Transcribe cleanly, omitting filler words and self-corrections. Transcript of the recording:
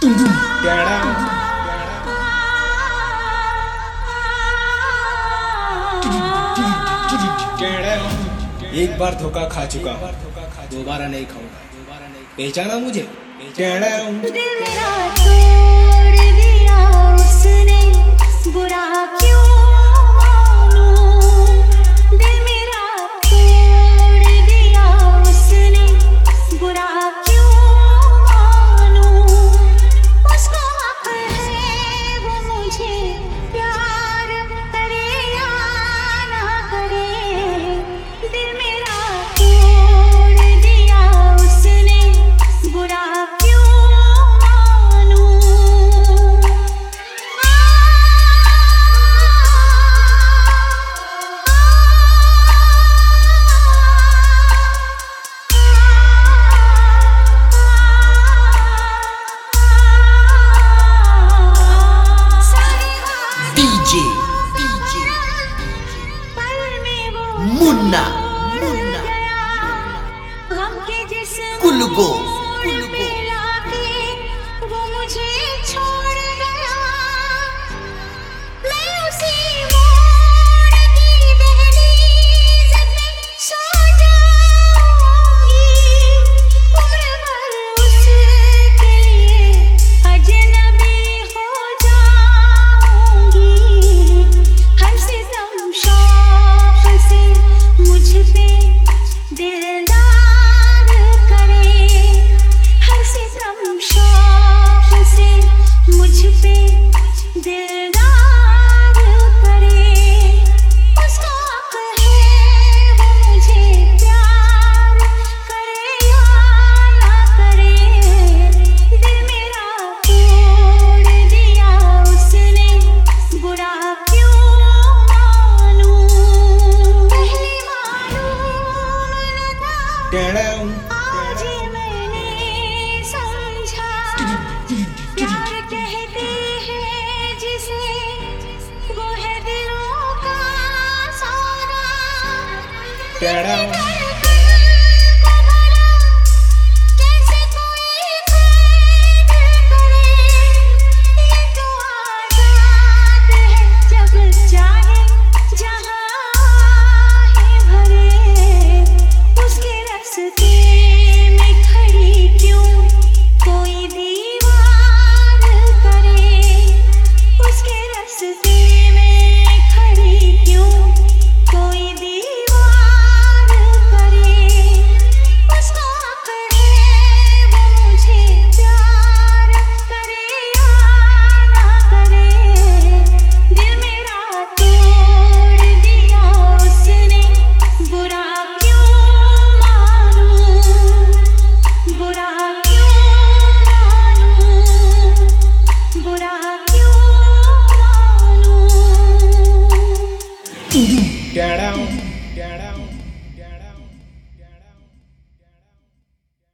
एक बार धोखा खा चुका हूँ, दोबारा नहीं खाऊंगा। पहचाना मुझे? दिल मेरा तोड़ दिया उसने, बुरा क्यों मानूं। दिल मेरा तोड़ दिया उसने, बुरा क्यों मानूं। उसको हक है वो मुझे प्यार करे या ना करे। दिल मेरा तोड़ दिया उसने, बुरा क्यों मानूं। DJ पल में वो मुन्ना गम के जिस कुलगो पे लाके वो मुझे छोड़ गया। मैं उसी मोड़ की दहलीज पे सो जाऊंगी। उम्र भर उसके लिए अजनबी हो जाऊंगी। हर सितम शौक से मुझ पे दिलदार करे। हर सितम शौक से मुझ पे दिलदार करे। उसको हक है वो मुझे प्यार करे या ना करे। दिल मेरा तोड़ दिया उसने, बुरा क्यों मानूं। पहले मालूम न था, आज मैंने समझा। प्यार कहते हैं जिसे, वो है दिलों का सौदा। कैसे कोई कैद करे। ये तो आजाद है, जब चाहे जहाँ है भरे। उसके रास्ते में खड़ी क्यों कोई दीवार करे। उसके रास्ते में खड़ी क्यों कोई दीवार करे। उसको हक है वो मुझे प्यार करे या ना करे। दिल मेरा तोड़ दिया उसने, बुरा क्यों मानूं। बुरा क्यों मानूं। बुरा क्यों मानूं।